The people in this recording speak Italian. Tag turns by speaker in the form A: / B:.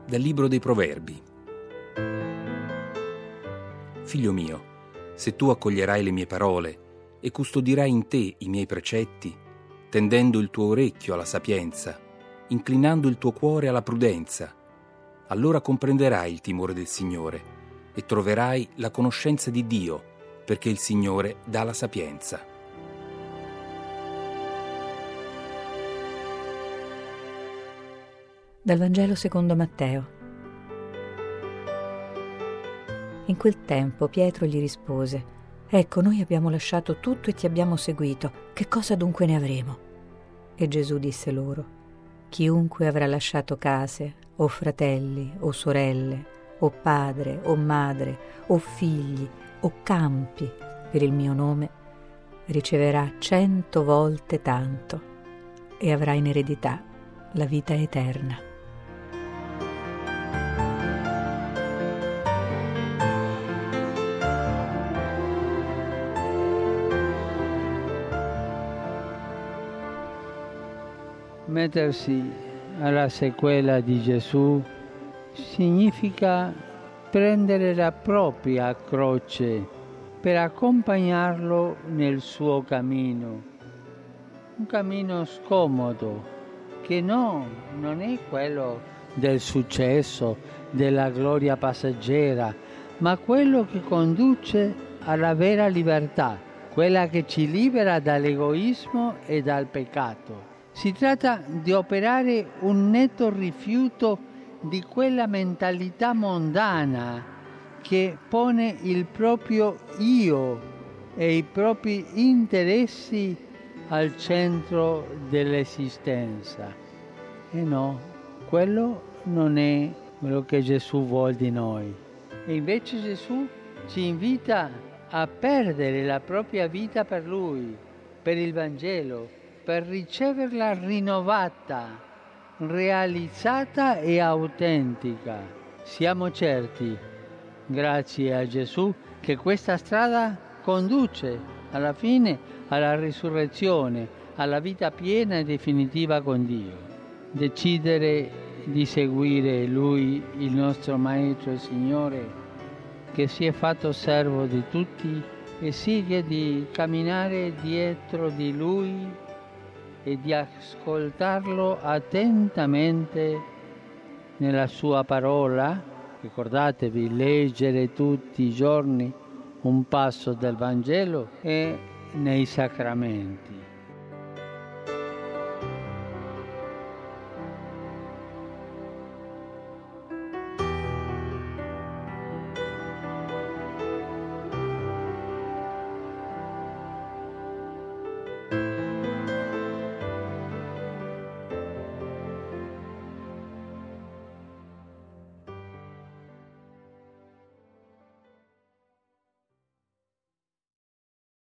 A: Dal libro dei Proverbi. Figlio mio, se tu accoglierai le mie parole e custodirai in te i miei precetti, tendendo il tuo orecchio alla sapienza, inclinando il tuo cuore alla prudenza, allora comprenderai il timore del Signore e troverai la conoscenza di Dio, perché il Signore dà la sapienza.
B: Dal Vangelo secondo Matteo. In quel tempo Pietro gli rispose: «Ecco, noi abbiamo lasciato tutto e ti abbiamo seguito. Che cosa dunque ne avremo?» E Gesù disse loro: «Chiunque avrà lasciato case, o fratelli, o sorelle, o padre, o madre, o figli, o campi, per il mio nome, riceverà 100 volte tanto e avrà in eredità la vita eterna».
C: Mettersi alla sequela di Gesù significa prendere la propria croce per accompagnarlo nel suo cammino. Un cammino scomodo, che non è quello del successo, della gloria passeggera, ma quello che conduce alla vera libertà, quella che ci libera dall'egoismo e dal peccato. Si tratta di operare un netto rifiuto di quella mentalità mondana che pone il proprio io e i propri interessi al centro dell'esistenza. E no, quello non è quello che Gesù vuole di noi. E invece Gesù ci invita a perdere la propria vita per Lui, per il Vangelo, per riceverla rinnovata, realizzata e autentica. Siamo certi, grazie a Gesù, che questa strada conduce alla fine alla risurrezione, alla vita piena e definitiva con Dio. Decidere di seguire Lui, il nostro Maestro e Signore, che si è fatto servo di tutti e sceglie di camminare dietro di Lui e di ascoltarlo attentamente nella sua parola. Ricordatevi, leggere tutti i giorni un passo del Vangelo e nei sacramenti.